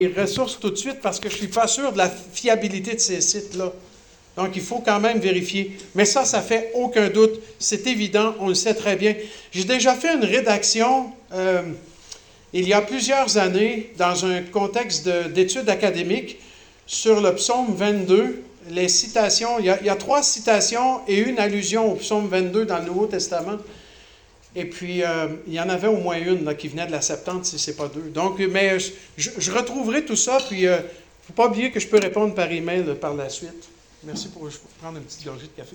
ressources tout de suite parce que je ne suis pas sûr de la fiabilité de ces sites-là. Donc, il faut quand même vérifier. Mais ça fait aucun doute. C'est évident, on le sait très bien. J'ai déjà fait une rédaction il y a plusieurs années dans un contexte d'études académiques sur le psaume 22. Les citations, il y a 3 citations et une allusion au psaume 22 dans le Nouveau Testament. Et puis, il y en avait au moins une là, qui venait de la Septante, si ce n'est pas 2. Donc, mais je retrouverai tout ça, puis il ne faut pas oublier que je peux répondre par email par la suite. Merci pour... Je vais prendre une petite gorgée de café.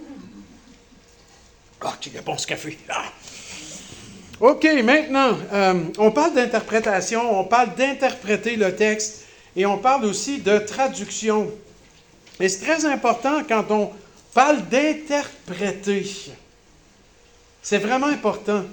Ah, quel bon ce café! Ah. OK, maintenant, on parle d'interprétation, on parle d'interpréter le texte, et on parle aussi de traduction. Et c'est très important quand on parle d'interpréter. C'est vraiment important.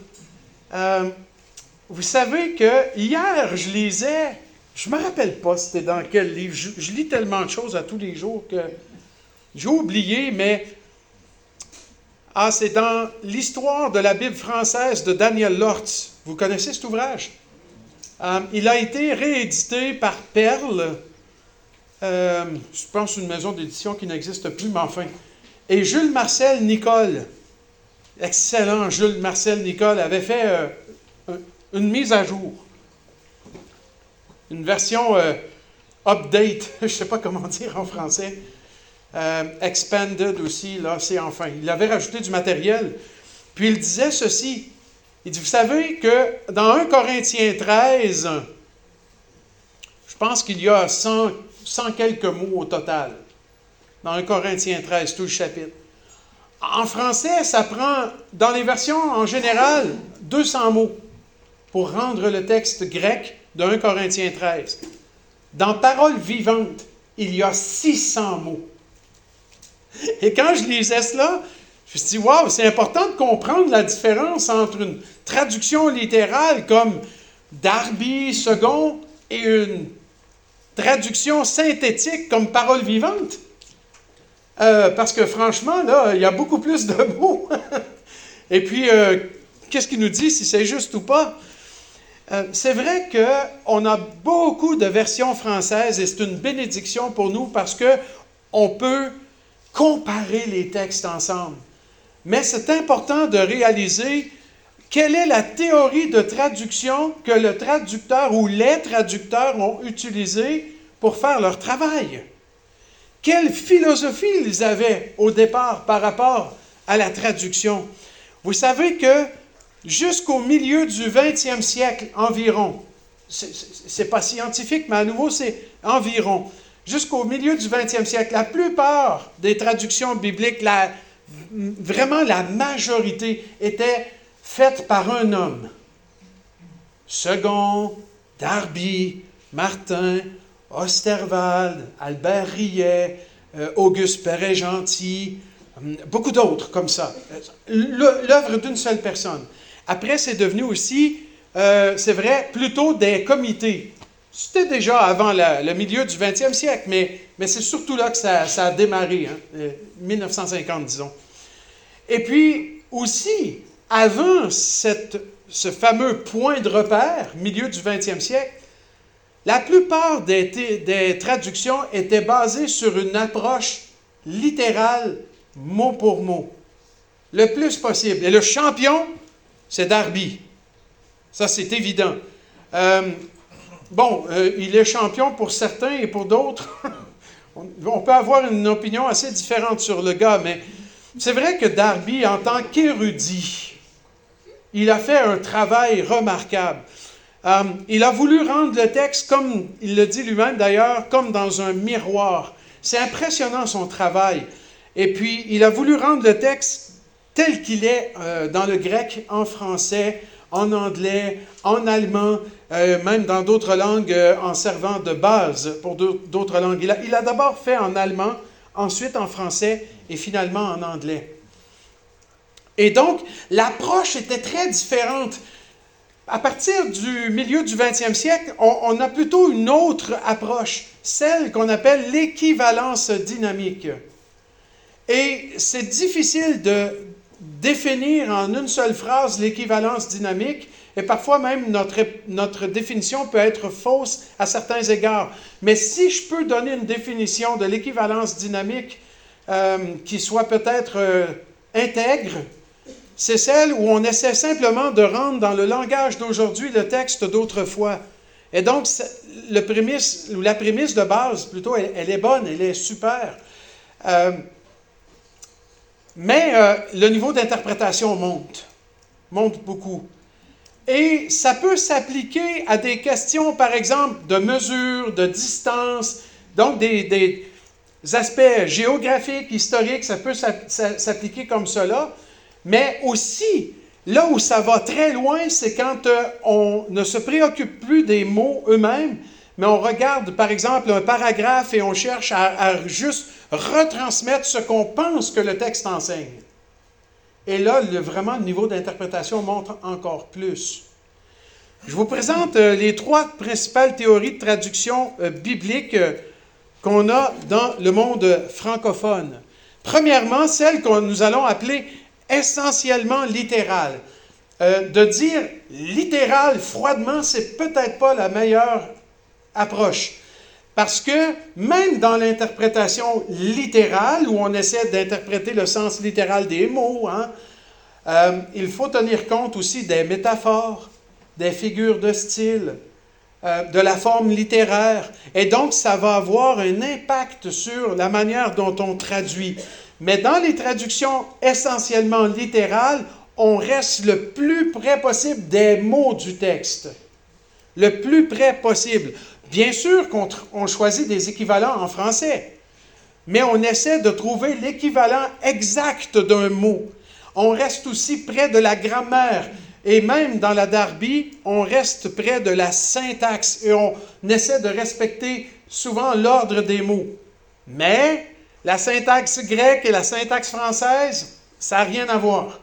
Vous savez que hier, je lisais, je ne me rappelle pas c'était dans quel livre, je lis tellement de choses à tous les jours que j'ai oublié, mais c'est dans l'histoire de la Bible française de Daniel Lortz. Vous connaissez cet ouvrage? Il a été réédité par Perle, je pense une maison d'édition qui n'existe plus, mais enfin. Et Jules Marcel Nicole, excellent Jules Marcel Nicole, avait fait une mise à jour. Une version update, je ne sais pas comment dire en français. Expanded aussi, là, c'est enfin. Il avait rajouté du matériel. Puis il disait ceci. Il dit, vous savez que dans 1 Corinthiens 13, je pense qu'il y a 100 quelques mots au total. Dans 1 Corinthiens 13, tout le chapitre. En français, ça prend, dans les versions en général, 200 mots pour rendre le texte grec de 1 Corinthiens 13. Dans Paroles vivantes, il y a 600 mots. Et quand je lisais cela, je me suis dit, waouh, c'est important de comprendre la différence entre une traduction littérale comme Darby II et une traduction synthétique comme Paroles vivantes. Parce que franchement, là, il y a beaucoup plus de mots. Et puis, qu'est-ce qu'il nous dit, si c'est juste ou pas? C'est vrai qu'on a beaucoup de versions françaises et c'est une bénédiction pour nous parce qu'on peut comparer les textes ensemble. Mais c'est important de réaliser quelle est la théorie de traduction que le traducteur ou les traducteurs ont utilisée pour faire leur travail. Quelle philosophie ils avaient au départ par rapport à la traduction. Vous savez que jusqu'au milieu du 20e siècle environ, c'est pas scientifique, mais à nouveau c'est environ, jusqu'au milieu du 20e siècle, la plupart des traductions bibliques, vraiment la majorité, étaient faites par un homme. Second, Darby, Martin, Osterwald, Albert Rillet, Auguste Perret-Gentil, beaucoup d'autres comme ça. L'œuvre d'une seule personne. Après, c'est devenu aussi, c'est vrai, plutôt des comités. C'était déjà avant le milieu du 20e siècle, mais c'est surtout là que ça a démarré, 1950, disons. Et puis, aussi, avant ce fameux point de repère, milieu du 20e siècle, la plupart des traductions étaient basées sur une approche littérale, mot pour mot, le plus possible. Et le champion, c'est Darby. Ça, c'est évident. Il est champion pour certains et pour d'autres. On peut avoir une opinion assez différente sur le gars, mais c'est vrai que Darby, en tant qu'érudit, il a fait un travail remarquable. Il a voulu rendre le texte, comme il le dit lui-même d'ailleurs, comme dans un miroir. C'est impressionnant son travail. Et puis, il a voulu rendre le texte tel qu'il est dans le grec, en français, en anglais, en allemand, même dans d'autres langues en servant de base pour d'autres langues. Il a d'abord fait en allemand, ensuite en français et finalement en anglais. Et donc, l'approche était très différente. À partir du milieu du 20e siècle, on a plutôt une autre approche, celle qu'on appelle l'équivalence dynamique. Et c'est difficile de définir en une seule phrase l'équivalence dynamique, Et parfois même, notre définition peut être fausse à certains égards. Mais si je peux donner une définition de l'équivalence dynamique qui soit peut-être intègre, c'est celle où on essaie simplement de rendre dans le langage d'aujourd'hui le texte d'autrefois. Et donc, la prémisse de base, plutôt, elle est bonne, elle est super. Mais le niveau d'interprétation monte beaucoup. Et ça peut s'appliquer à des questions, par exemple, de mesure, de distance, donc des aspects géographiques, historiques, ça peut s'appliquer comme cela. Mais aussi, là où ça va très loin, c'est quand on ne se préoccupe plus des mots eux-mêmes, mais on regarde, par exemple, un paragraphe et on cherche à juste retransmettre ce qu'on pense que le texte enseigne. Et là, vraiment, le niveau d'interprétation monte encore plus. Je vous présente les 3 principales théories de traduction biblique qu'on a dans le monde francophone. Premièrement, celle que nous allons appeler essentiellement littérale. De dire littéral froidement, c'est peut-être pas la meilleure approche. Parce que même dans l'interprétation littérale, où on essaie d'interpréter le sens littéral des mots, il faut tenir compte aussi des métaphores, des figures de style, de la forme littéraire. Et donc, ça va avoir un impact sur la manière dont on traduit. Mais dans les traductions essentiellement littérales, on reste le plus près possible des mots du texte. Le plus près possible. Bien sûr qu'on choisit des équivalents en français, mais on essaie de trouver l'équivalent exact d'un mot. On reste aussi près de la grammaire. Et même dans la Darby, on reste près de la syntaxe et on essaie de respecter souvent l'ordre des mots. Mais la syntaxe grecque et la syntaxe française, ça n'a rien à voir.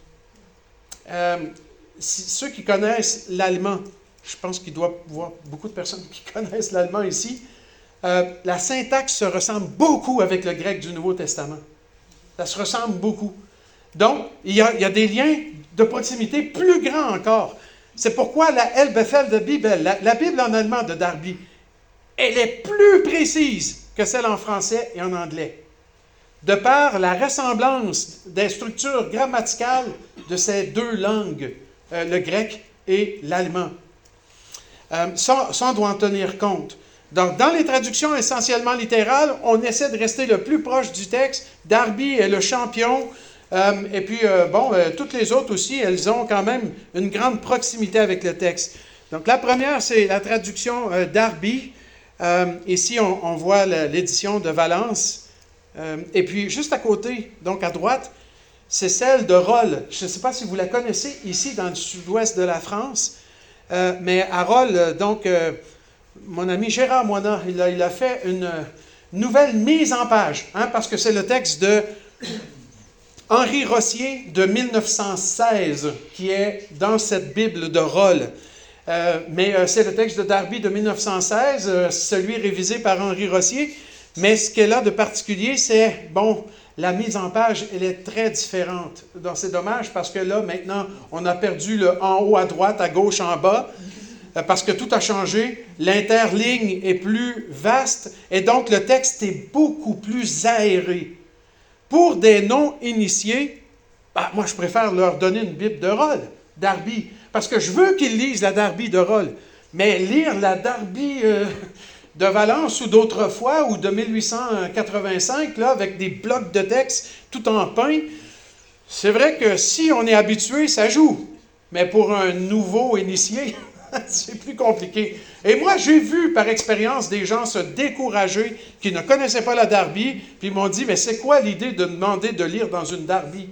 Ceux qui connaissent l'allemand, je pense qu'il doit y avoir beaucoup de personnes qui connaissent l'allemand ici, la syntaxe se ressemble beaucoup avec le grec du Nouveau Testament. Ça se ressemble beaucoup. Donc, il y a des liens de proximité plus grands encore. C'est pourquoi la Elberfelder Bibel, la Bible en allemand de Darby, elle est plus précise que celle en français et en anglais, de par la ressemblance des structures grammaticales de ces 2 langues, le grec et l'allemand. Ça, on doit en tenir compte. Donc, dans les traductions essentiellement littérales, on essaie de rester le plus proche du texte. Darby est le champion. Et puis, toutes les autres aussi, elles ont quand même une grande proximité avec le texte. Donc, la première, c'est la traduction Darby. Ici, on voit l'édition de Valence. Et puis, juste à côté, donc à droite, c'est celle de Rolle. Je ne sais pas si vous la connaissez ici dans le sud-ouest de la France, mais à Rolle, donc, mon ami Gérard Moina, il a fait une nouvelle mise en page, parce que c'est le texte de Henri Rossier de 1916 qui est dans cette Bible de Rolle. Mais c'est le texte de Darby de 1916, celui révisé par Henri Rossier. Mais ce qu'elle a de particulier, c'est, la mise en page, elle est très différente. Donc, c'est dommage parce que là, maintenant, on a perdu le en haut à droite, à gauche en bas, parce que tout a changé. L'interligne est plus vaste et donc le texte est beaucoup plus aéré. Pour des non-initiés, moi, je préfère leur donner une Bible de Rolle, Darby, parce que je veux qu'ils lisent la Darby de Rolle. Mais lire la Darby de Valence ou d'autrefois, ou de 1885, là, avec des blocs de texte tout en pain, c'est vrai que si on est habitué, ça joue. Mais pour un nouveau initié, c'est plus compliqué. Et moi, j'ai vu par expérience des gens se décourager qui ne connaissaient pas la Darby, puis ils m'ont dit, mais c'est quoi l'idée de demander de lire dans une Darby?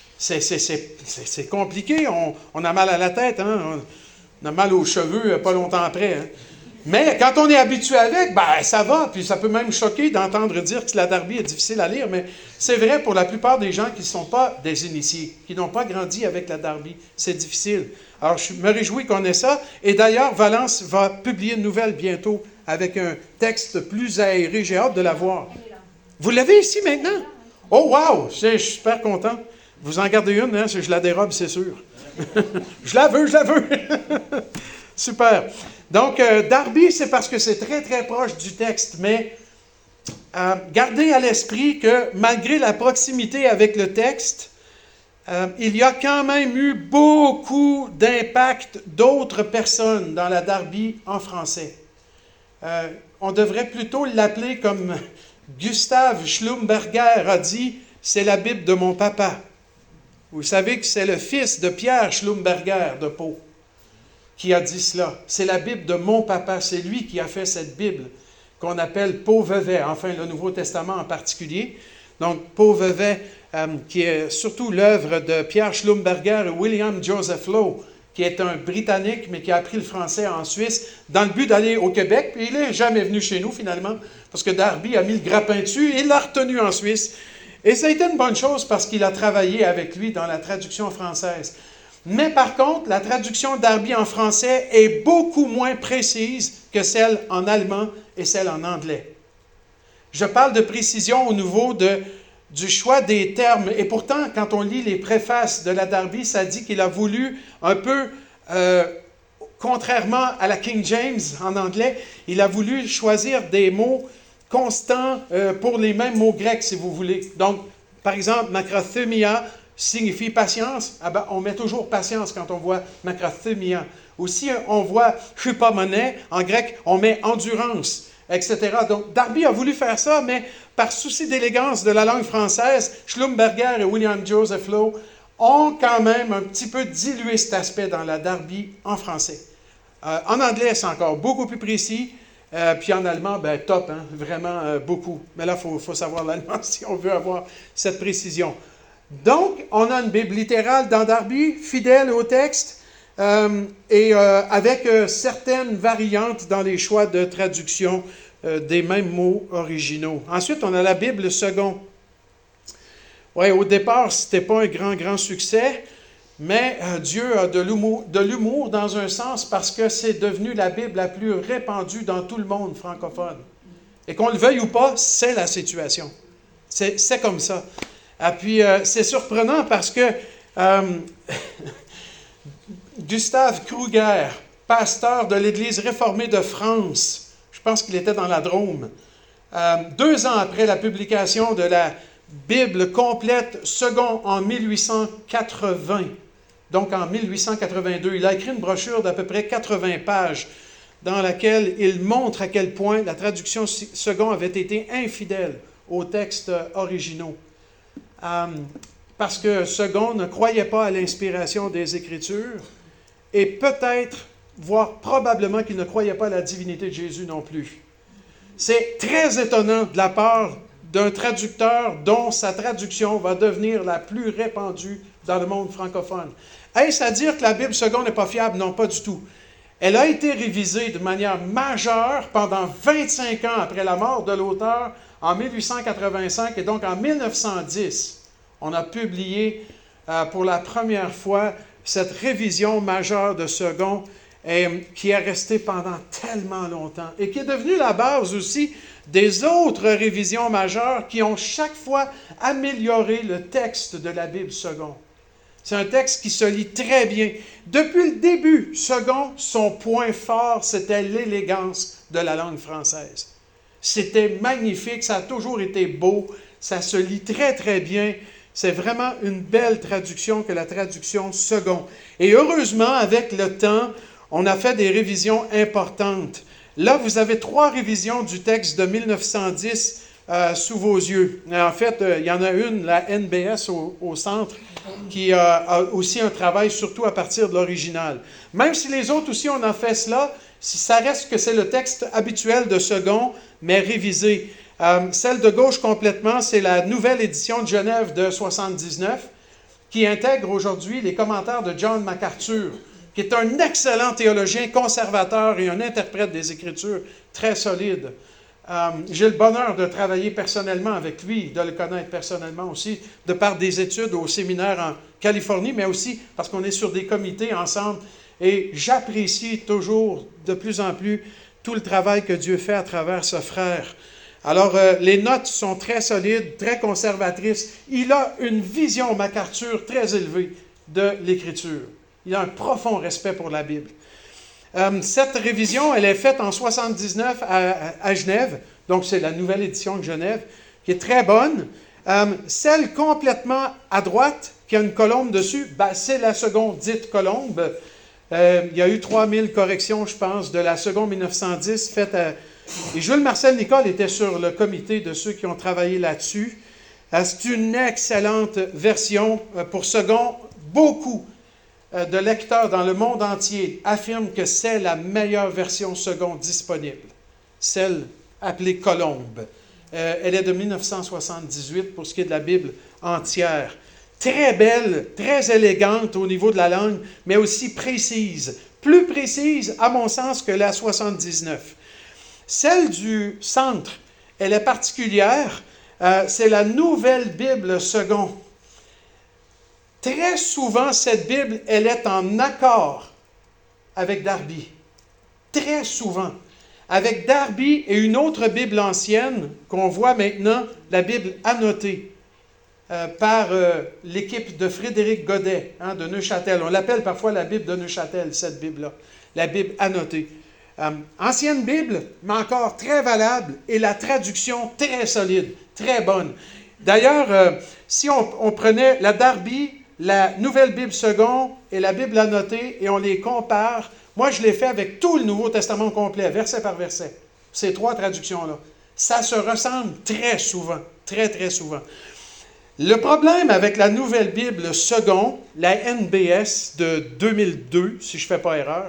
C'est compliqué, on a mal à la tête, on a mal aux cheveux pas longtemps après. Mais quand on est habitué avec, ça va, puis ça peut même choquer d'entendre dire que la Darby est difficile à lire, mais c'est vrai pour la plupart des gens qui ne sont pas des initiés, qui n'ont pas grandi avec la Darby. C'est difficile. Alors, je me réjouis qu'on ait ça. Et d'ailleurs, Valence va publier une nouvelle bientôt avec un texte plus aéré. J'ai hâte de la voir. Vous l'avez ici maintenant? Oh, wow! Je suis super content. Vous en gardez une, je la dérobe, c'est sûr. Je la veux, je la veux. Super. Donc, Darby, c'est parce que c'est très, très proche du texte, mais gardez à l'esprit que malgré la proximité avec le texte, il y a quand même eu beaucoup d'impact d'autres personnes dans la Darby en français. On devrait plutôt l'appeler comme Gustav Schlumberger a dit, c'est la Bible de mon papa. Vous savez que c'est le fils de Pierre Schlumberger de Pau qui a dit cela. C'est la Bible de mon papa, c'est lui qui a fait cette Bible qu'on appelle Pau-Vevey, enfin le Nouveau Testament en particulier. Donc Pau-Vevey, qui est surtout l'œuvre de Pierre Schlumberger et William Joseph Lowe, qui est un Britannique, mais qui a appris le français en Suisse, dans le but d'aller au Québec, puis il n'est jamais venu chez nous finalement, parce que Darby a mis le grappin dessus, et il l'a retenu en Suisse. Et ça a été une bonne chose parce qu'il a travaillé avec lui dans la traduction française. Mais par contre, la traduction Darby en français est beaucoup moins précise que celle en allemand et celle en anglais. Je parle de précision au niveau du choix des termes. Et pourtant, quand on lit les préfaces de la Darby, ça dit qu'il a voulu un peu, contrairement à la King James en anglais, il a voulu choisir des mots constants pour les mêmes mots grecs, si vous voulez. Donc, par exemple, macrothumia signifie patience. Ah ben, on met toujours patience quand on voit macrothumia. Ou si on voit hypomone, en grec, on met endurance, etc. Donc, Darby a voulu faire ça, mais par souci d'élégance de la langue française, Schlumberger et William Joseph Lowe ont quand même un petit peu dilué cet aspect dans la Darby en français. En anglais, c'est encore beaucoup plus précis. Puis en allemand, ben top, hein, vraiment beaucoup. Mais là, il faut savoir l'allemand si on veut avoir cette précision. Donc, on a une Bible littérale dans Darby, fidèle au texte, et avec certaines variantes dans les choix de traduction des mêmes mots originaux. Ensuite, on a la Bible second. Oui, au départ, ce n'était pas un grand succès, mais Dieu a de l'humour dans un sens parce que c'est devenu la Bible la plus répandue dans tout le monde francophone. Et qu'on le veuille ou pas, c'est la situation. C'est comme ça. Et puis, c'est surprenant parce que Gustave Kruger, pasteur de l'Église réformée de France, je pense qu'il était dans la Drôme, 2 ans après la publication de la Bible complète, second en 1880, donc en 1882, il a écrit une brochure d'à peu près 80 pages dans laquelle il montre à quel point la traduction second avait été infidèle aux textes originaux. Parce que second ne croyait pas à l'inspiration des Écritures et peut-être, voire probablement qu'il ne croyait pas à la divinité de Jésus non plus. C'est très étonnant de la part d'un traducteur dont sa traduction va devenir la plus répandue dans le monde francophone. Est-ce à dire que la Bible seconde n'est pas fiable? Non, pas du tout. Elle a été révisée de manière majeure pendant 25 ans après la mort de l'auteur en 1885 et donc en 1910. On a publié pour la première fois cette révision majeure de second qui est restée pendant tellement longtemps et qui est devenue la base aussi des autres révisions majeures qui ont chaque fois amélioré le texte de la Bible second. C'est un texte qui se lit très bien. Depuis le début, second, son point fort, c'était l'élégance de la langue française. C'était magnifique, ça a toujours été beau, ça se lit très très bien. C'est vraiment une belle traduction que la traduction second. Et heureusement, avec le temps, on a fait des révisions importantes. Là, vous avez 3 révisions du texte de 1910 sous vos yeux. En fait, il y en a une, la NBS au centre, qui a aussi un travail surtout à partir de l'original. Même si les autres aussi, on a fait cela, ça reste que c'est le texte habituel de second, mais révisé. Celle de gauche complètement, c'est la nouvelle édition de Genève de 79, qui intègre aujourd'hui les commentaires de John MacArthur, qui est un excellent théologien conservateur et un interprète des Écritures très solide. J'ai le bonheur de travailler personnellement avec lui, de le connaître personnellement aussi, de par des études au séminaire en Californie, mais aussi parce qu'on est sur des comités ensemble. Et j'apprécie toujours de plus en plus tout le travail que Dieu fait à travers ce frère. Alors, les notes sont très solides, très conservatrices. Il a une vision, MacArthur, très élevée de l'Écriture. Il a un profond respect pour la Bible. Cette révision, elle est faite en 79 à Genève, donc c'est la nouvelle édition de Genève, qui est très bonne. Celle complètement à droite, qui a une colombe dessus, c'est la seconde dite colombe. Il y a eu 3000 corrections, je pense, de la seconde 1910 faites à... Et Jules Marcel Nicole était sur le comité de ceux qui ont travaillé là-dessus. C'est une excellente version pour second. Beaucoup de lecteurs dans le monde entier affirment que c'est la meilleure version seconde disponible, celle appelée Colombe. Elle est de 1978 pour ce qui est de la Bible entière. Très belle, très élégante au niveau de la langue, mais aussi précise. Plus précise, à mon sens, que la 79. Celle du centre, elle est particulière. C'est la Nouvelle Bible seconde. Très souvent, cette Bible, elle est en accord avec Darby. Très souvent. Avec Darby et une autre Bible ancienne qu'on voit maintenant, la Bible annotée par l'équipe de Frédéric Godet de Neuchâtel. On l'appelle parfois la Bible de Neuchâtel, cette Bible-là, la Bible annotée. Ancienne Bible, mais encore très valable, et la traduction très solide, très bonne. D'ailleurs, si on prenait la Darby, la Nouvelle Bible seconde et la Bible annotée, et on les compare, moi je l'ai fait avec tout le Nouveau Testament complet, verset par verset, ces trois traductions-là. Ça se ressemble très souvent, très très souvent. Le problème avec la Nouvelle Bible seconde, la NBS de 2002, si je ne fais pas erreur,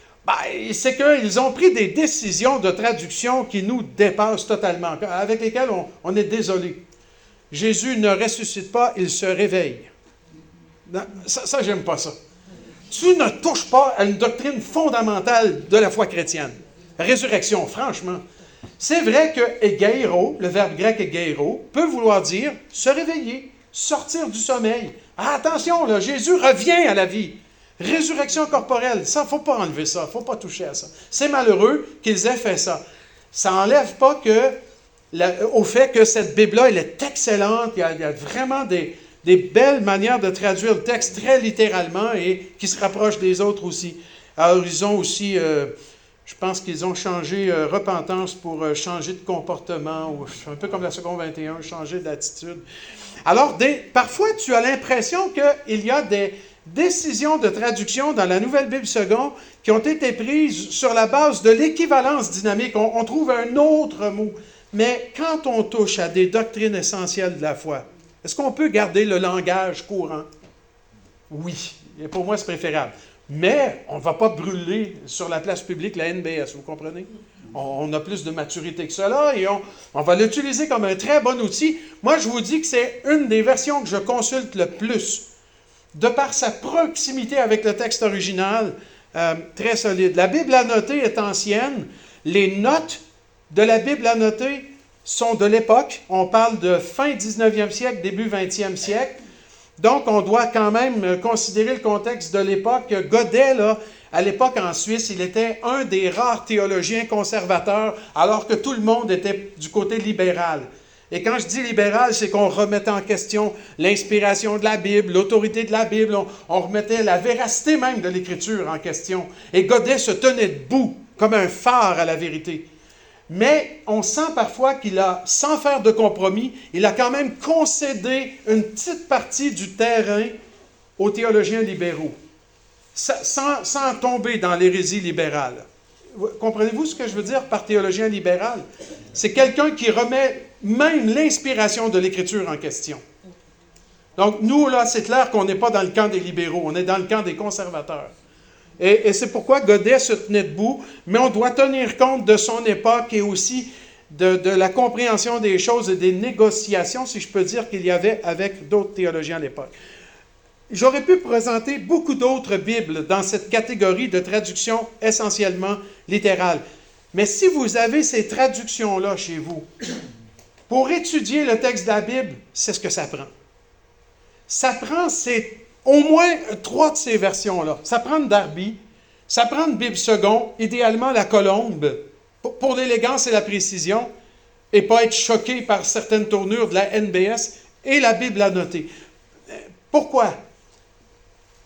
c'est qu'ils ont pris des décisions de traduction qui nous dépassent totalement, avec lesquelles on est désolé. Jésus ne ressuscite pas, il se réveille. Non, ça j'aime pas ça. Tu ne touches pas à une doctrine fondamentale de la foi chrétienne. Résurrection, franchement. C'est vrai que egeiro, le verbe grec egeiro, peut vouloir dire se réveiller, sortir du sommeil. Ah, attention, là, Jésus revient à la vie. Résurrection corporelle, ça, il ne faut pas enlever ça, il ne faut pas toucher à ça. C'est malheureux qu'ils aient fait ça. Ça n'enlève pas au fait que cette Bible-là, elle est excellente, il y a vraiment des belles manières de traduire le texte très littéralement et qui se rapprochent des autres aussi. Alors, ils ont aussi, je pense qu'ils ont changé repentance pour changer de comportement, ou un peu comme la seconde 21, changer d'attitude. Alors, parfois, tu as l'impression qu'il y a des décisions de traduction dans la Nouvelle Bible seconde qui ont été prises sur la base de l'équivalence dynamique. On trouve un autre mot. Mais quand on touche à des doctrines essentielles de la foi, est-ce qu'on peut garder le langage courant? Oui, et pour moi, c'est préférable. Mais on ne va pas brûler sur la place publique la NBS, vous comprenez? On a plus de maturité que cela et on va l'utiliser comme un très bon outil. Moi, je vous dis que c'est une des versions que je consulte le plus, de par sa proximité avec le texte original, très solide. La Bible annotée est ancienne. Les notes de la Bible annotée sont de l'époque. On parle de fin 19e siècle, début 20e siècle. Donc, on doit quand même considérer le contexte de l'époque. Godet, là, à l'époque en Suisse, il était un des rares théologiens conservateurs, alors que tout le monde était du côté libéral. Et quand je dis libéral, c'est qu'on remettait en question l'inspiration de la Bible, l'autorité de la Bible, on remettait la véracité même de l'Écriture en question. Et Godet se tenait debout comme un phare à la vérité. Mais on sent parfois qu'il a, sans faire de compromis, il a quand même concédé une petite partie du terrain aux théologiens libéraux, sans tomber dans l'hérésie libérale. Comprenez-vous ce que je veux dire par théologien libéral? C'est quelqu'un qui remet même l'inspiration de l'Écriture en question. Donc, nous, là, c'est clair qu'on n'est pas dans le camp des libéraux, on est dans le camp des conservateurs. Et c'est pourquoi Godet se tenait debout, mais on doit tenir compte de son époque et aussi de la compréhension des choses et des négociations, si je peux dire, qu'il y avait avec d'autres théologiens à l'époque. J'aurais pu présenter beaucoup d'autres Bibles dans cette catégorie de traduction essentiellement littérale. Mais si vous avez ces traductions-là chez vous, pour étudier le texte de la Bible, c'est ce que ça prend. Ça prend au moins 3 de ces versions-là. Ça prend une Darby, ça prend une Bible seconde, idéalement la Colombe, pour l'élégance et la précision, et pas être choqué par certaines tournures de la NBS, et la Bible annotée. Pourquoi?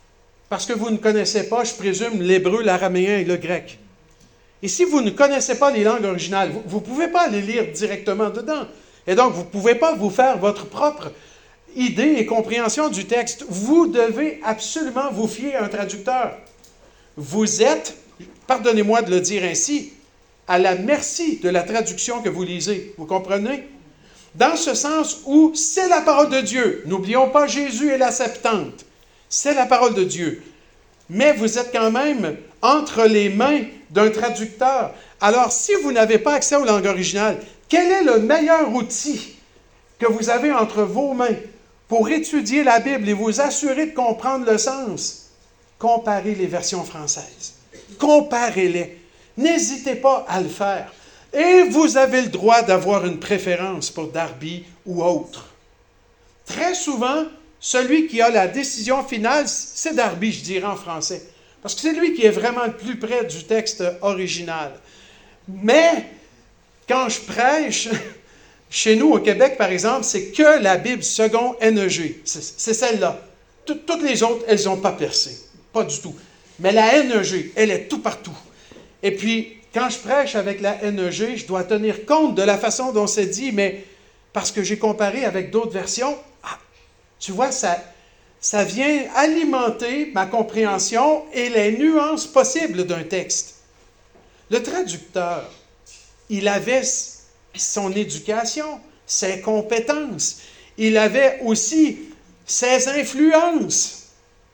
parce que vous ne connaissez pas, je présume, l'hébreu, l'araméen et le grec. Et si vous ne connaissez pas les langues originales, vous ne pouvez pas les lire directement dedans. Et donc, vous ne pouvez pas vous faire votre propre idée et compréhension du texte. Vous devez absolument vous fier à un traducteur. Vous êtes, pardonnez-moi de le dire ainsi, à la merci de la traduction que vous lisez. Vous comprenez? Dans ce sens où c'est la parole de Dieu. N'oublions pas Jésus et la Septante. C'est la parole de Dieu. Mais vous êtes quand même entre les mains d'un traducteur. Alors, si vous n'avez pas accès aux langues originales, quel est le meilleur outil que vous avez entre vos mains pour étudier la Bible et vous assurer de comprendre le sens? Comparez les versions françaises. Comparez-les. N'hésitez pas à le faire. Et vous avez le droit d'avoir une préférence pour Darby ou autre. Très souvent, celui qui a la décision finale, c'est Darby, je dirais en français. Parce que c'est lui qui est vraiment le plus près du texte original. Mais, quand je prêche, chez nous au Québec, par exemple, c'est que la Bible second NEG. C'est celle-là. Toutes les autres, elles n'ont pas percé. Pas du tout. Mais la NEG, elle est tout partout. Et puis, quand je prêche avec la NEG, je dois tenir compte de la façon dont c'est dit, mais parce que j'ai comparé avec d'autres versions, tu vois, ça vient alimenter ma compréhension et les nuances possibles d'un texte. Le traducteur, il avait son éducation, ses compétences. Il avait aussi ses influences.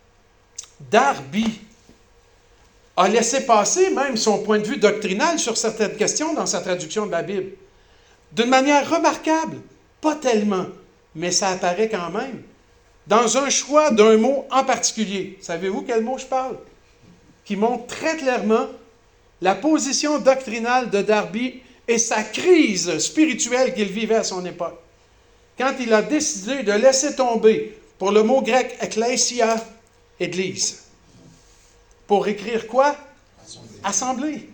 Darby a laissé passer même son point de vue doctrinal sur certaines questions dans sa traduction de la Bible. D'une manière remarquable, pas tellement, mais ça apparaît quand même. Dans un choix d'un mot en particulier. Savez-vous quel mot je parle? Qui montre très clairement la position doctrinale de Darby et sa crise spirituelle qu'il vivait à son époque. Quand il a décidé de laisser tomber, pour le mot grec « ecclesia », Église. Pour écrire quoi? Assemblée.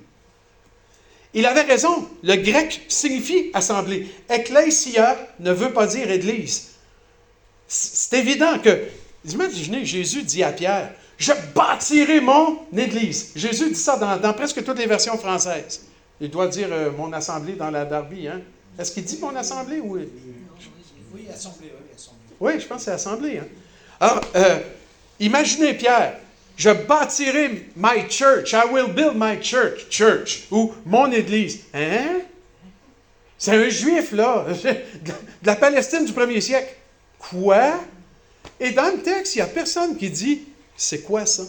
Il avait raison. Le grec signifie assemblée. Ecclesia ne veut pas dire Église. C'est évident que, imaginez, Jésus dit à Pierre, « Je bâtirai mon Église ». Jésus dit ça dans presque toutes les versions françaises. Il doit dire mon assemblée dans la Darby. Hein? Est-ce qu'il dit mon assemblée? Ou... Oui, assemblée. Oui, je pense que c'est assemblée. Hein? Alors, imaginez Pierre, « Je bâtirai my church, I will build my church, ou mon Église. » Hein? C'est un juif, là, de la Palestine du 1er siècle. Quoi? Et dans le texte, il n'y a personne qui dit, c'est quoi ça?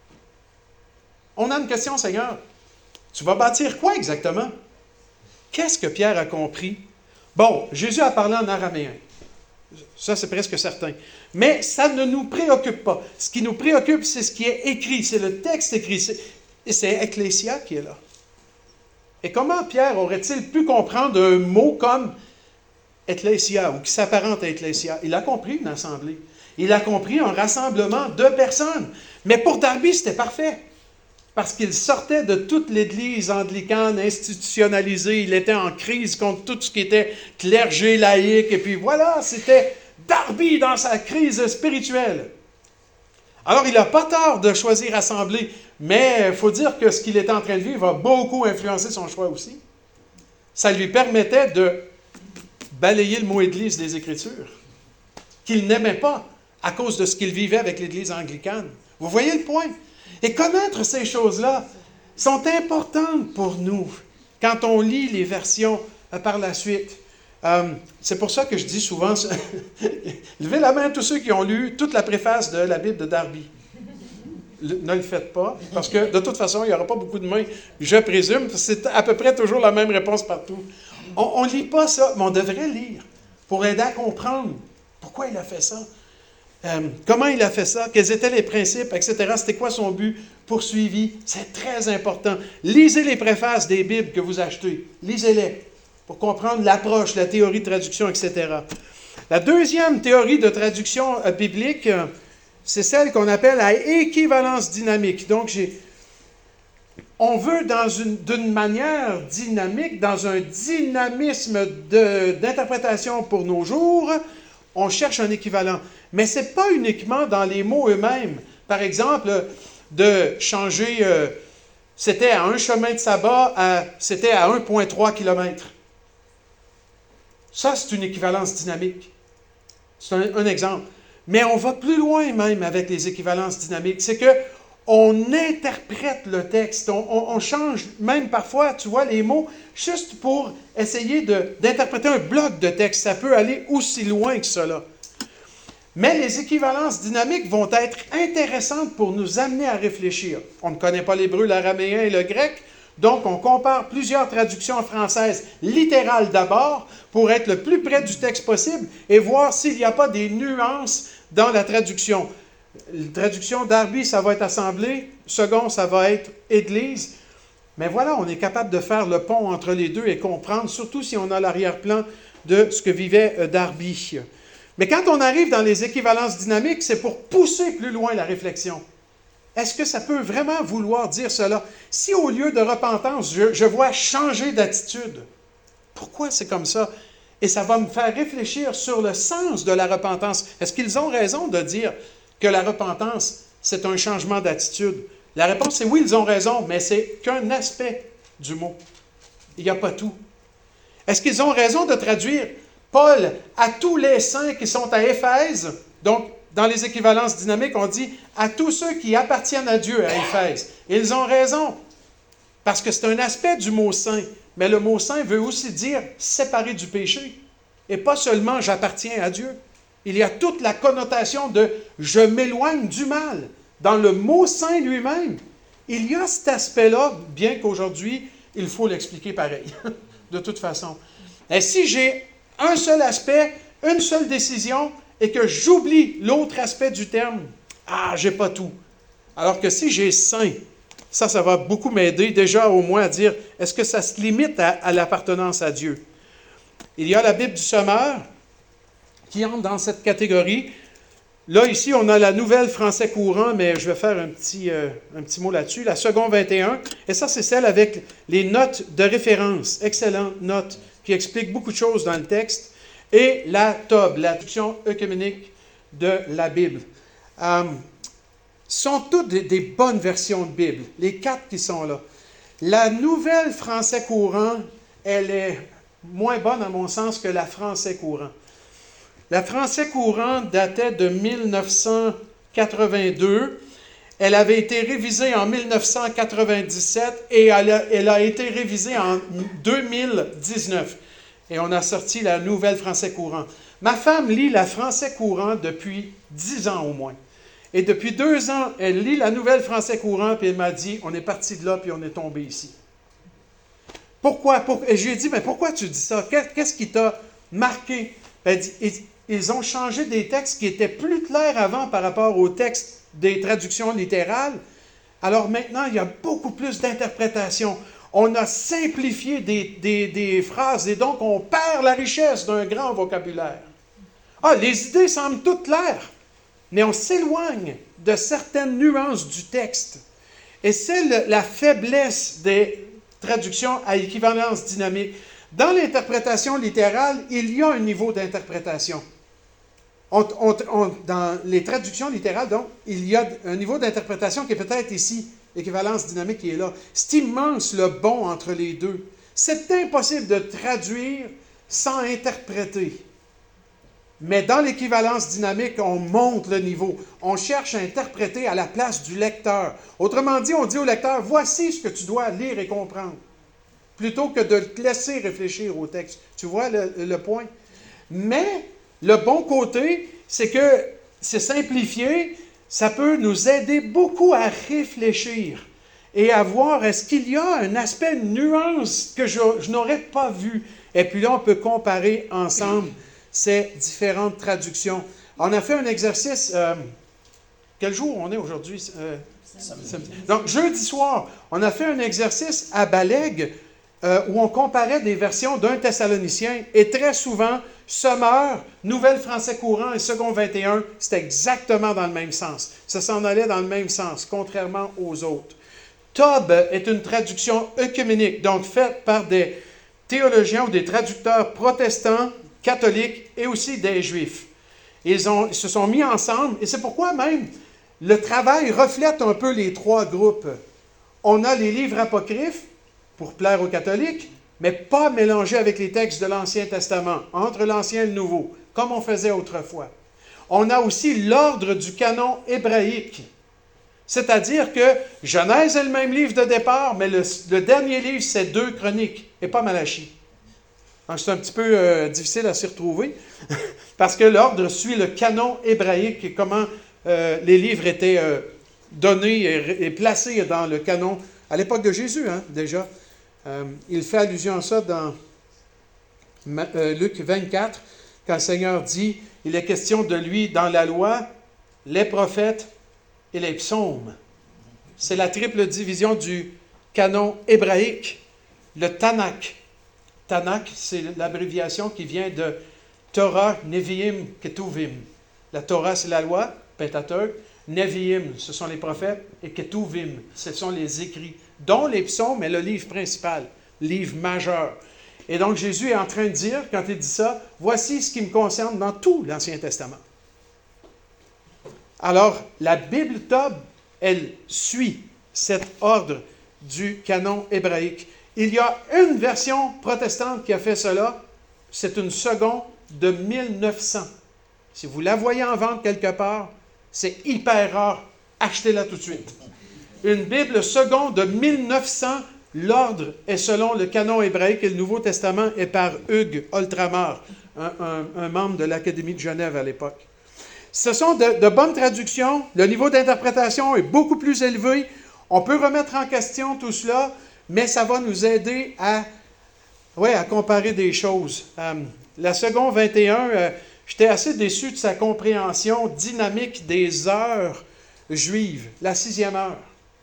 On a une question, Seigneur. Tu vas bâtir quoi exactement? Qu'est-ce que Pierre a compris? Bon, Jésus a parlé en araméen. Ça, c'est presque certain. Mais ça ne nous préoccupe pas. Ce qui nous préoccupe, c'est ce qui est écrit. C'est le texte écrit. C'est Ecclésia qui est là. Et comment Pierre aurait-il pu comprendre un mot comme Ecclésia, ou qui s'apparente à Ecclésia? Il a compris une assemblée. Il a compris un rassemblement de personnes. Mais pour Darby, c'était parfait. Parce qu'il sortait de toute l'Église anglicane institutionnalisée. Il était en crise contre tout ce qui était clergé, laïque. Et puis voilà, c'était Darby dans sa crise spirituelle. Alors, il n'a pas tort de choisir assemblée. Mais il faut dire que ce qu'il était en train de vivre a beaucoup influencé son choix aussi. Ça lui permettait de balayer le mot Église des Écritures, qu'il n'aimait pas à cause de ce qu'il vivait avec l'Église anglicane. Vous voyez le point? Et connaître ces choses-là sont importantes pour nous quand on lit les versions par la suite. C'est pour ça que je dis souvent, levez la main à tous ceux qui ont lu toute la préface de la Bible de Darby. Ne le faites pas, parce que de toute façon, il n'y aura pas beaucoup de mains, je présume. C'est à peu près toujours la même réponse partout. On ne lit pas ça, mais on devrait lire pour aider à comprendre pourquoi il a fait ça. Comment il a fait ça, quels étaient les principes, etc. C'était quoi son but poursuivi? C'est très important. Lisez les préfaces des Bibles que vous achetez. Lisez-les pour comprendre l'approche, la théorie de traduction, etc. La deuxième théorie de traduction biblique, c'est celle qu'on appelle la équivalence dynamique. Donc, on veut, d'une manière dynamique, dans un dynamisme d'interprétation pour nos jours, on cherche un équivalent. Mais ce n'est pas uniquement dans les mots eux-mêmes. par exemple, de changer, c'était à un chemin de sabbat, c'était à 1,3 km. Ça, c'est une équivalence dynamique. C'est un exemple. Mais on va plus loin même avec les équivalences dynamiques. C'est que on interprète le texte. On change même parfois, tu vois, les mots, juste pour essayer d'interpréter un bloc de texte. Ça peut aller aussi loin que cela. Mais les équivalences dynamiques vont être intéressantes pour nous amener à réfléchir. On ne connaît pas l'hébreu, l'araméen et le grec, donc on compare plusieurs traductions françaises littérales d'abord pour être le plus près du texte possible et voir s'il n'y a pas des nuances dans la traduction. La traduction Darby, ça va être assemblée. Second, ça va être Église. Mais voilà, on est capable de faire le pont entre les deux et comprendre, surtout si on a l'arrière-plan de ce que vivait Darby. Mais quand on arrive dans les équivalences dynamiques, c'est pour pousser plus loin la réflexion. Est-ce que ça peut vraiment vouloir dire cela? Si au lieu de repentance, je vois changer d'attitude, pourquoi c'est comme ça? Et ça va me faire réfléchir sur le sens de la repentance. Est-ce qu'ils ont raison de dire que la repentance, c'est un changement d'attitude? La réponse est oui, ils ont raison, mais c'est qu'un aspect du mot. Il n'y a pas tout. Est-ce qu'ils ont raison de traduire Paul à tous les saints qui sont à Éphèse? Donc, dans les équivalences dynamiques, on dit à tous ceux qui appartiennent à Dieu à Éphèse. Ils ont raison, parce que c'est un aspect du mot saint. Mais le mot saint veut aussi dire séparé du péché. Et pas seulement j'appartiens à Dieu. Il y a toute la connotation de je m'éloigne du mal. Dans le mot saint lui-même, il y a cet aspect-là, bien qu'aujourd'hui, il faut l'expliquer pareil, de toute façon. Et si j'ai un seul aspect, une seule décision, et que j'oublie l'autre aspect du terme, j'ai pas tout. Alors que si j'ai saint, ça va beaucoup m'aider déjà au moins à dire, est-ce que ça se limite à l'appartenance à Dieu? Il y a la Bible du Sommeur qui entre dans cette catégorie. Là, ici, on a la Nouvelle Français courant, mais je vais faire un petit mot là-dessus. La seconde 21, et ça, c'est celle avec les notes de référence, excellentes notes, qui expliquent beaucoup de choses dans le texte. Et la TOB, la traduction œcuménique de la Bible. Sont toutes des bonnes versions de Bible, les 4 qui sont là. La Nouvelle Français courant, elle est moins bonne à mon sens que la Français courant. La Français courant datait de 1982. Elle avait été révisée en 1997 et elle a été révisée en 2019. Et on a sorti la Nouvelle Français courant. Ma femme lit la Français courant depuis 10 ans au moins. Et depuis 2 ans, elle lit la Nouvelle Français courant, puis elle m'a dit, on est parti de là, puis on est tombé ici. Pourquoi? Et je lui ai dit, mais pourquoi tu dis ça? Qu'est-ce qui t'a marqué? Elle dit, ils ont changé des textes qui étaient plus clairs avant par rapport aux textes des traductions littérales. Alors maintenant, il y a beaucoup plus d'interprétation. On a simplifié des phrases et donc on perd la richesse d'un grand vocabulaire. Les idées semblent toutes claires, mais on s'éloigne de certaines nuances du texte. Et c'est la faiblesse des traductions à équivalence dynamique. Dans l'interprétation littérale, il y a un niveau d'interprétation. Dans les traductions littérales, donc, il y a un niveau d'interprétation qui est peut-être ici, équivalence dynamique qui est là. C'est immense le bond entre les deux. C'est impossible de traduire sans interpréter. Mais dans l'équivalence dynamique, on monte le niveau. On cherche à interpréter à la place du lecteur. Autrement dit, on dit au lecteur, voici ce que tu dois lire et comprendre, plutôt que de te laisser réfléchir au texte. Tu vois le point? Mais le bon côté, c'est que c'est simplifié, ça peut nous aider beaucoup à réfléchir et à voir est-ce qu'il y a un aspect, une nuance que je n'aurais pas vu. Et puis là, on peut comparer ensemble ces différentes traductions. On a fait un exercice, quel jour on est aujourd'hui? Samedi. Donc, jeudi soir, on a fait un exercice à Balègue où on comparait des versions d'un Thessalonicien et très souvent, Sommeur, Nouvelle Français courant et Second 21, c'était exactement dans le même sens. Ça s'en allait dans le même sens, contrairement aux autres. TOB est une traduction œcuménique, donc faite par des théologiens ou des traducteurs protestants, catholiques et aussi des juifs. Ils se sont mis ensemble et c'est pourquoi même le travail reflète un peu les trois groupes. On a les livres apocryphes, pour plaire aux catholiques, mais pas mélangés avec les textes de l'Ancien Testament, entre l'Ancien et le Nouveau, comme on faisait autrefois. On a aussi l'ordre du canon hébraïque, c'est-à-dire que Genèse est le même livre de départ, mais le dernier livre, c'est 2 Chroniques, et pas Malachie. Donc, c'est un petit peu difficile à s'y retrouver, parce que l'ordre suit le canon hébraïque et comment les livres étaient donnés et placés dans le canon à l'époque de Jésus, déjà. Il fait allusion à ça dans Luc 24, quand le Seigneur dit, il est question de lui dans la loi, les prophètes et les psaumes. C'est la triple division du canon hébraïque, le Tanakh. Tanakh, c'est l'abréviation qui vient de Torah, Nevi'im, Ketuvim. La Torah, c'est la loi, Pentateuch. Nevi'im, ce sont les prophètes. Et Ketuvim, ce sont les écrits, dont les psaumes est le livre principal, livre majeur. Et donc, Jésus est en train de dire, quand il dit ça, voici ce qui me concerne dans tout l'Ancien Testament. Alors, la Bible Tob, elle suit cet ordre du canon hébraïque. Il y a une version protestante qui a fait cela, c'est une seconde de 1900. Si vous la voyez en vente quelque part, c'est hyper rare. Achetez-la tout de suite. Une Bible seconde de 1900, l'ordre est selon le canon hébraïque et le Nouveau Testament est par Hugues Oltramar, un membre de l'Académie de Genève à l'époque. Ce sont de bonnes traductions. Le niveau d'interprétation est beaucoup plus élevé. On peut remettre en question tout cela, mais ça va nous aider à comparer des choses. La seconde 21, j'étais assez déçu de sa compréhension dynamique des heures juives, la 6e heure.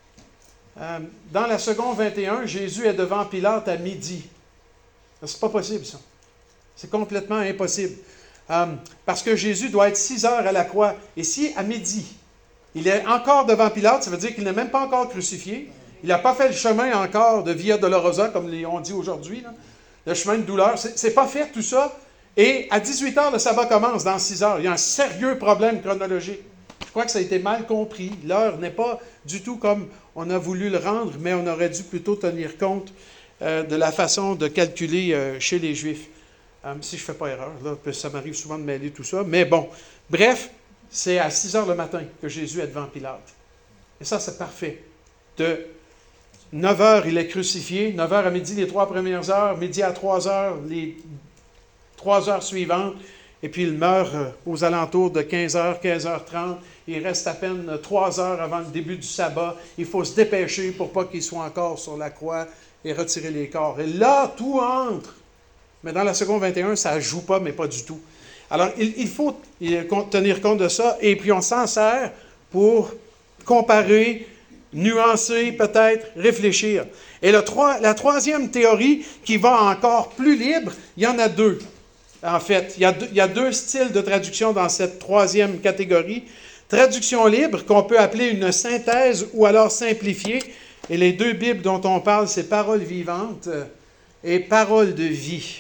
Dans la seconde 21, Jésus est devant Pilate à midi. C'est pas possible, ça. C'est complètement impossible. Parce que Jésus doit être 6 heures à la croix. Et si à midi, il est encore devant Pilate, ça veut dire qu'il n'est même pas encore crucifié. Il n'a pas fait le chemin encore de Via Dolorosa, comme on dit aujourd'hui, là. Le chemin de douleur. C'est pas fait tout ça. Et à 18 heures, le sabbat commence dans 6 heures. Il y a un sérieux problème chronologique. Je crois que ça a été mal compris. L'heure n'est pas du tout comme on a voulu le rendre, mais on aurait dû plutôt tenir compte de la façon de calculer chez les Juifs. Si je ne fais pas erreur, là, ça m'arrive souvent de mêler tout ça. Mais bon, bref, c'est à 6 heures le matin que Jésus est devant Pilate. Et ça, c'est parfait. De 9 heures, il est crucifié. 9 heures à midi, les 3 premières heures. Midi à 3 heures, les 3 heures suivantes. Et puis, il meurt aux alentours de 15 heures, 15h30. Il reste à peine 3 heures avant le début du sabbat. Il faut se dépêcher pour pas qu'il soit encore sur la croix et retirer les corps. Et là, tout entre. Mais dans la seconde 21, ça ne joue pas, mais pas du tout. Alors, il faut tenir compte de ça. Et puis, on s'en sert pour comparer, nuancer, peut-être, réfléchir. Et la troisième théorie, qui va encore plus libre, il y en a deux. En fait, il y a deux styles de traduction dans cette troisième catégorie. Traduction libre, qu'on peut appeler une synthèse ou alors simplifiée. Et les deux Bibles dont on parle, c'est Paroles vivantes et Paroles de vie.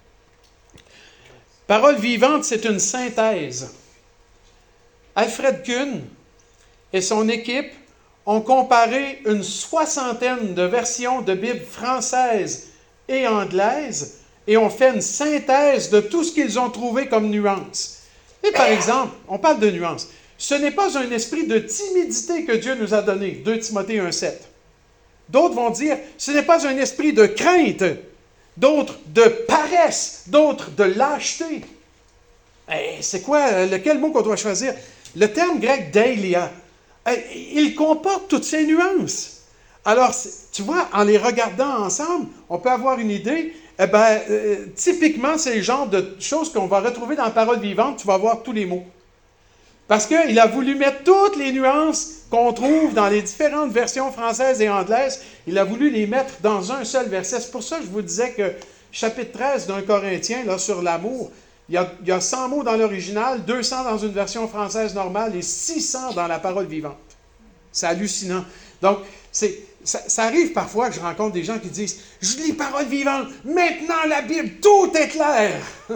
Paroles vivantes, c'est une synthèse. Alfred Kuhn et son équipe ont comparé une 60aine de versions de Bibles françaises et anglaises et ont fait une synthèse de tout ce qu'ils ont trouvé comme nuances. Et par exemple, on parle de nuances. Ce n'est pas un esprit de timidité que Dieu nous a donné, 2 Timothée 1,7. D'autres vont dire, ce n'est pas un esprit de crainte, d'autres de paresse, d'autres de lâcheté. C'est quoi, lequel mot qu'on doit choisir? Le terme grec deilia, il comporte toutes ces nuances. Alors, tu vois, en les regardant ensemble, on peut avoir une idée. Typiquement, c'est le genre de choses qu'on va retrouver dans la parole vivante, tu vas voir tous les mots. Parce qu'il a voulu mettre toutes les nuances qu'on trouve dans les différentes versions françaises et anglaises, il a voulu les mettre dans un seul verset. C'est pour ça que je vous disais que chapitre 13 d'un Corinthien, là, sur l'amour, il y a 100 mots dans l'original, 200 dans une version française normale et 600 dans la parole vivante. C'est hallucinant. Donc, ça arrive parfois que je rencontre des gens qui disent « Je lis parole vivante, maintenant la Bible, tout est clair! »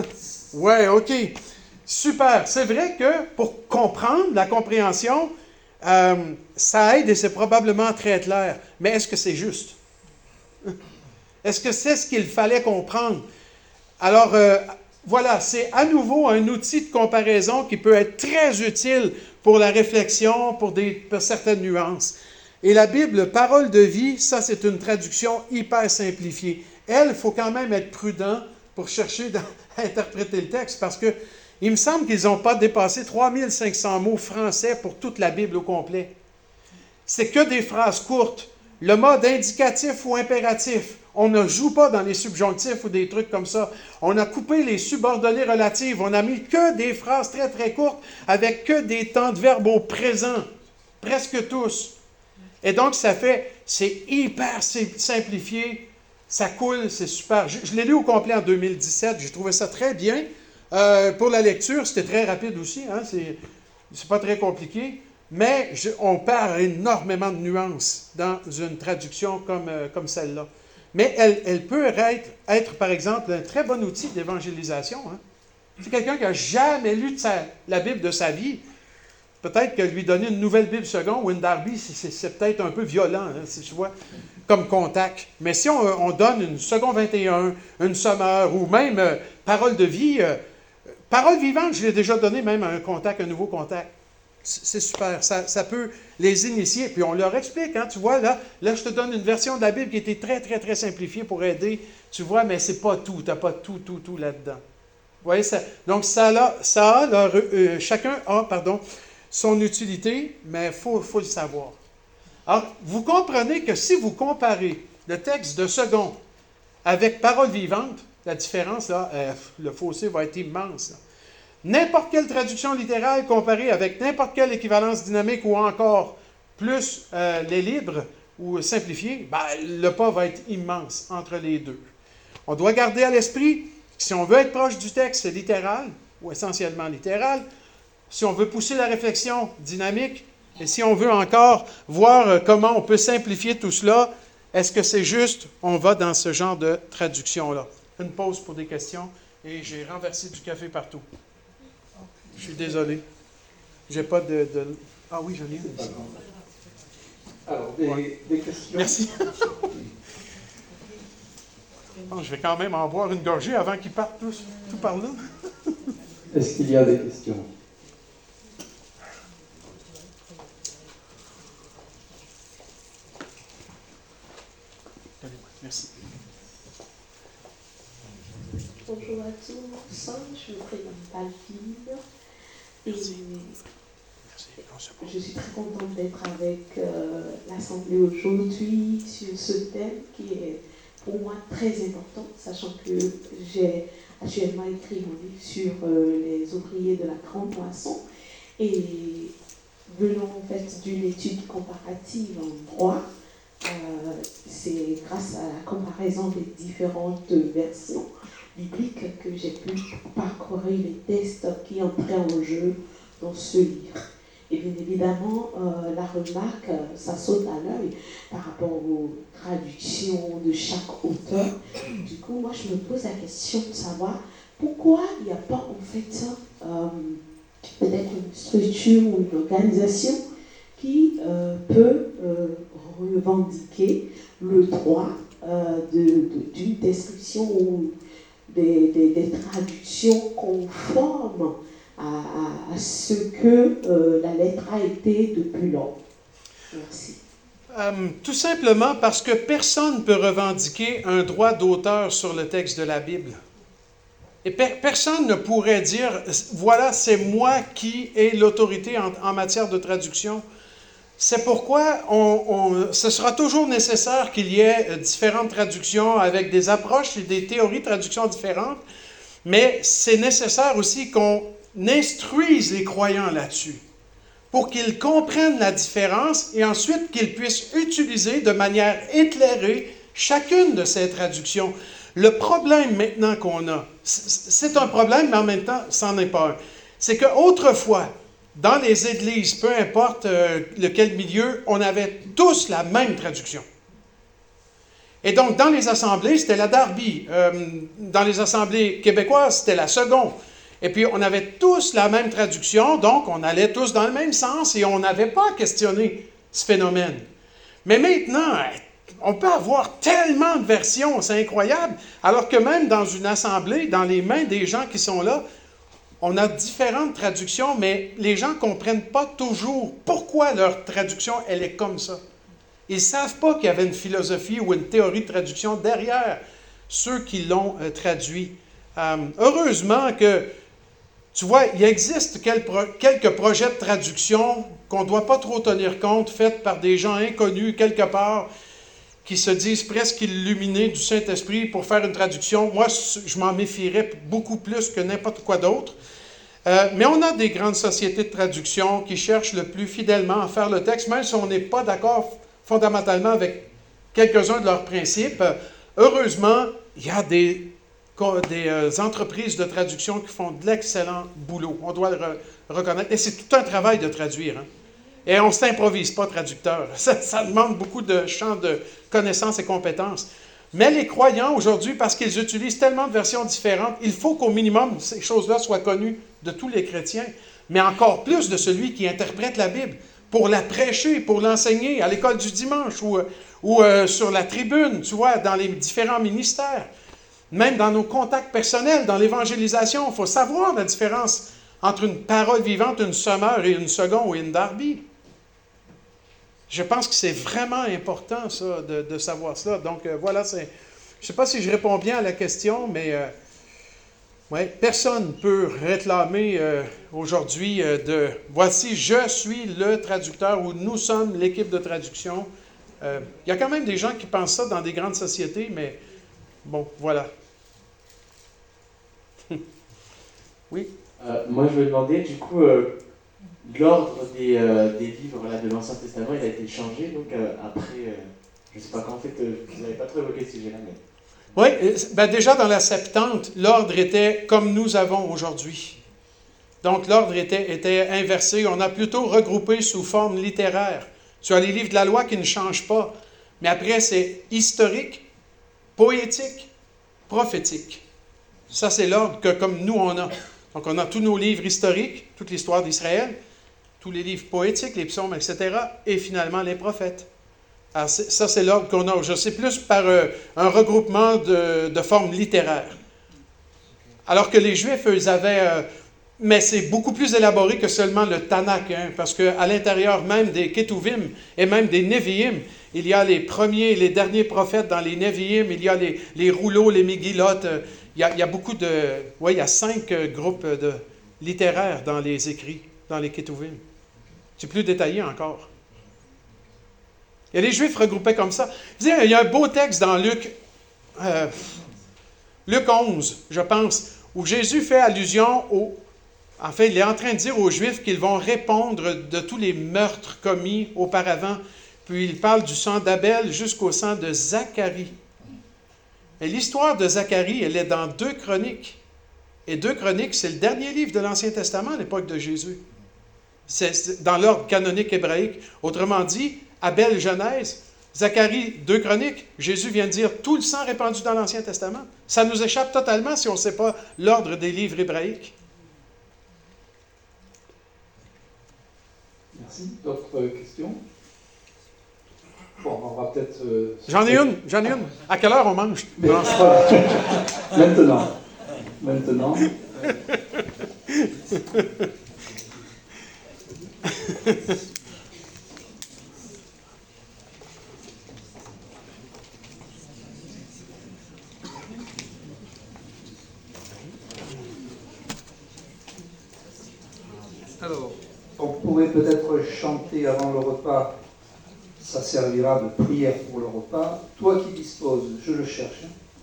Ouais, OK. Super. C'est vrai que pour comprendre la compréhension, Ça aide et c'est probablement très clair. Mais est-ce que c'est juste? Est-ce que c'est ce qu'il fallait comprendre? Alors, voilà, c'est à nouveau un outil de comparaison qui peut être très utile pour la réflexion, pour certaines nuances. Et la Bible, parole de vie, ça c'est une traduction hyper simplifiée. Elle, il faut quand même être prudent pour chercher à interpréter le texte parce que il me semble qu'ils n'ont pas dépassé 3500 mots français pour toute la Bible au complet. C'est que des phrases courtes. Le mode indicatif ou impératif. On ne joue pas dans les subjonctifs ou des trucs comme ça. On a coupé les subordonnées relatives. On a mis que des phrases très, très courtes avec que des temps de verbe au présent. Presque tous. Et donc, c'est hyper simplifié. Ça coule, c'est super. Je l'ai lu au complet en 2017. J'ai trouvé ça très bien. Pour la lecture, c'était très rapide aussi. Hein? C'est pas très compliqué. Mais on perd énormément de nuances dans une traduction comme celle-là. Mais elle peut être, par exemple, un très bon outil d'évangélisation. Hein? C'est quelqu'un qui n'a jamais lu la Bible de sa vie. Peut-être que lui donner une nouvelle Bible seconde ou une Darby, c'est peut-être un peu violent, hein, si tu vois, comme contact. Mais si on donne une seconde 21, une sommeur ou même parole de vie, parole vivante, je l'ai déjà donné même à un nouveau contact. C'est super, ça peut les initier. Puis on leur explique, hein, tu vois, là, je te donne une version de la Bible qui était très, très, très simplifiée pour aider. Tu vois, mais c'est pas tout, tu n'as pas tout là-dedans. Vous voyez, donc chacun a, son utilité, mais il faut le savoir. Alors, vous comprenez que si vous comparez le texte de second avec parole vivante, la différence, là, le fossé va être immense. Là. N'importe quelle traduction littérale comparée avec n'importe quelle équivalence dynamique ou encore plus les libres ou simplifiés, le pas va être immense entre les deux. On doit garder à l'esprit que si on veut être proche du texte littéral, ou essentiellement littéral, si on veut pousser la réflexion dynamique, et si on veut encore voir comment on peut simplifier tout cela, est-ce que c'est juste? On va dans ce genre de traduction-là. Une pause pour des questions, et j'ai renversé du café partout. Je suis désolé. J'ai pas de... Ah oui, j'en ai une ici. Alors, des questions? Merci. Bon, je vais quand même en boire une gorgée avant qu'ils partent tous tout par là. Est-ce qu'il y a des questions? Merci. Bonjour à tous, je me présente Valville et je suis très contente d'être avec l'Assemblée aujourd'hui sur ce thème qui est pour moi très important, sachant que j'ai actuellement écrit un livre sur les ouvriers de la grande moisson et venant en fait d'une étude comparative en droit. C'est grâce à la comparaison des différentes versions bibliques que j'ai pu parcourir les textes qui entraient en jeu dans ce livre. Et bien évidemment, la remarque, ça saute à l'œil par rapport aux traductions de chaque auteur. Du coup, moi, je me pose la question de savoir pourquoi il n'y a pas en fait peut-être une structure ou une organisation qui peut revendiquer le droit d'une description ou des traductions conformes à ce que la lettre a été depuis lors. Merci. Tout simplement parce que personne ne peut revendiquer un droit d'auteur sur le texte de la Bible. Et personne ne pourrait dire, voilà, c'est moi qui ai l'autorité en matière de traduction. C'est pourquoi ce sera toujours nécessaire qu'il y ait différentes traductions avec des approches et des théories de traduction différentes, mais c'est nécessaire aussi qu'on instruise les croyants là-dessus pour qu'ils comprennent la différence et ensuite qu'ils puissent utiliser de manière éclairée chacune de ces traductions. Le problème maintenant qu'on a, c'est un problème, mais en même temps, c'en est pas un. C'est qu'autrefois, dans les églises, peu importe lequel milieu, on avait tous la même traduction. Et donc, dans les assemblées, c'était la Darby. Dans les assemblées québécoises, c'était la seconde. Et puis, on avait tous la même traduction, donc on allait tous dans le même sens et on n'avait pas à questionner ce phénomène. Mais maintenant, on peut avoir tellement de versions, c'est incroyable, alors que même dans une assemblée, dans les mains des gens qui sont là, on a différentes traductions, mais les gens ne comprennent pas toujours pourquoi leur traduction, elle est comme ça. Ils ne savent pas qu'il y avait une philosophie ou une théorie de traduction derrière ceux qui l'ont traduit. Heureusement que, tu vois, il existe quelques projets de traduction qu'on ne doit pas trop tenir compte, faits par des gens inconnus quelque part, qui se disent presque illuminés du Saint-Esprit pour faire une traduction. Moi, je m'en méfierais beaucoup plus que n'importe quoi d'autre. Mais on a des grandes sociétés de traduction qui cherchent le plus fidèlement à faire le texte, même si on n'est pas d'accord fondamentalement avec quelques-uns de leurs principes. Heureusement, il y a des entreprises de traduction qui font de l'excellent boulot. On doit le reconnaître. Et c'est tout un travail de traduire. Hein? Et on ne s'improvise pas traducteur. Ça demande beaucoup de champs de connaissances et compétences. Mais les croyants, aujourd'hui, parce qu'ils utilisent tellement de versions différentes, il faut qu'au minimum, ces choses-là soient connues de tous les chrétiens, mais encore plus de celui qui interprète la Bible, pour la prêcher, pour l'enseigner à l'école du dimanche ou sur la tribune, tu vois, dans les différents ministères. Même dans nos contacts personnels, dans l'évangélisation, il faut savoir la différence entre une parole vivante, une sommeur et une seconde ou une darby. Je pense que c'est vraiment important, ça, de savoir cela. Donc, voilà, je ne sais pas si je réponds bien à la question, mais personne ne peut réclamer aujourd'hui voici, je suis le traducteur ou nous sommes l'équipe de traduction. Il y a quand même des gens qui pensent ça dans des grandes sociétés, mais bon, voilà. Oui? Moi, je me demandais, du coup, l'ordre des livres là, de l'Ancien Testament, il a été changé, donc après, je ne sais pas quand, en fait, vous n'avez pas trop évoqué ce sujet-là, mais... Oui, déjà dans la Septante, l'ordre était comme nous avons aujourd'hui. Donc, l'ordre était inversé. On a plutôt regroupé sous forme littéraire. Tu as les livres de la loi qui ne changent pas, mais après, c'est historique, poétique, prophétique. Ça, c'est l'ordre que, comme nous, on a. Donc, on a tous nos livres historiques, toute l'histoire d'Israël, tous les livres poétiques, les psaumes, etc., et finalement les prophètes. Alors, ça, c'est l'ordre qu'on a. Je sais plus par un regroupement de formes littéraires. Alors que les Juifs, eux, ils avaient... mais c'est beaucoup plus élaboré que seulement le Tanakh, hein, parce qu'à l'intérieur même des Ketuvim et même des Nevi'im, il y a les premiers et les derniers prophètes dans les Nevi'im, il y a les rouleaux, les Megillot, il y a beaucoup de... Oui, il y a 5 groupes littéraires dans les écrits, dans les Ketuvim. C'est plus détaillé encore. Et les Juifs regroupaient comme ça. Il y a un beau texte dans Luc 11, je pense, où Jésus fait allusion En fait, il est en train de dire aux Juifs qu'ils vont répondre de tous les meurtres commis auparavant. Puis il parle du sang d'Abel jusqu'au sang de Zacharie. Et l'histoire de Zacharie, elle est dans 2 Chroniques. Et 2 Chroniques, c'est le dernier livre de l'Ancien Testament à l'époque de Jésus. C'est dans l'ordre canonique hébraïque. Autrement dit, Abel, Genèse, Zacharie, 2 Chroniques, Jésus vient de dire tout le sang répandu dans l'Ancien Testament. Ça nous échappe totalement si on ne sait pas l'ordre des livres hébraïques. Merci. D'autres questions? Bon, on va peut-être... J'en ai une. À quelle heure on mange? Mais, voilà. Maintenant. Alors, on pourrait peut-être chanter avant le repas. Ça servira de prière pour le repas. Toi qui disposes, je le cherche.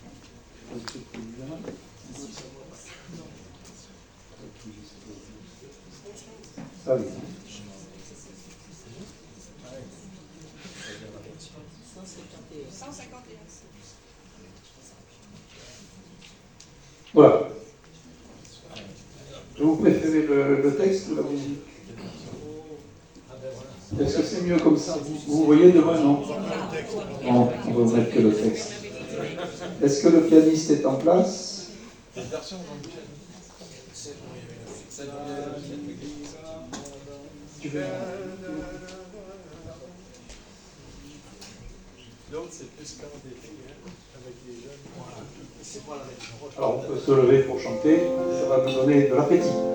Ça vient. Voilà. Vous préférez le texte ou la musique? Est-ce que c'est mieux comme ça? Vous voyez de moi, non? Non, on va mettre que le texte. Est-ce que le pianiste est en place? Tu veux L'autre, c'est plus corps d'été, avec les jeunes. Alors on peut se lever pour chanter, ça va nous donner de l'appétit.